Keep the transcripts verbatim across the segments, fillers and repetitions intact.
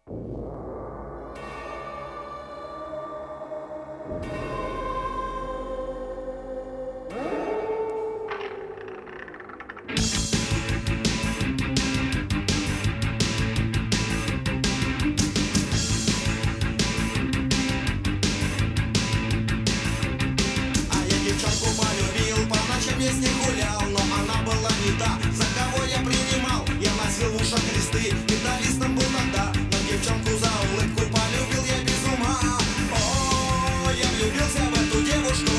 Я с ней гулял, но она была не та, за кого я принимал. Я носил в ушах кресты, металлистом был тогда, но девчонку за улыбку полюбил я без ума. О, я влюбился в эту девушку.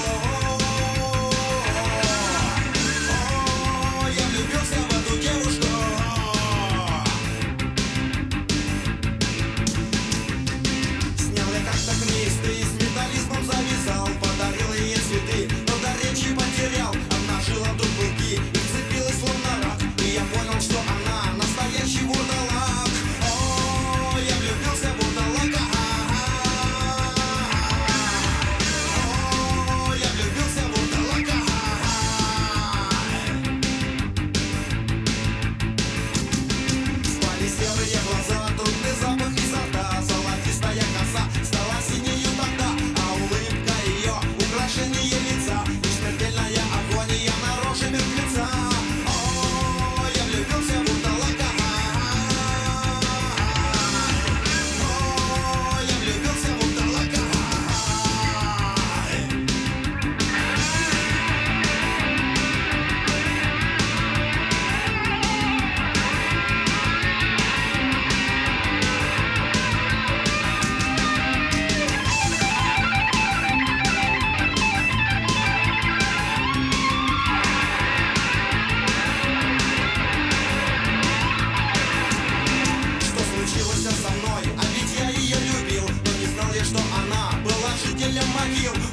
О, я влюбился в эту девушку. Снял я как-то кресты, с металлистом завязал, подарил ей цветы, но до речи потерял. Жила вдруг руки и вцепилась словно рак, и я понял, что она настоящий вурдалак. О, я влюбился в вурдалака. О, я влюбился в вурдалака. Спали серые глаза, трудный запах изо рта, золотистая коса стала синею тогда, а улыбка ее украшение лица и смертельная агония на роже мертвеца. О, я влюбился в вурдалака. О, я влюбился в вурдалака. Со мной, а ведь я ее любил, но не знал я, что она была жителем могил.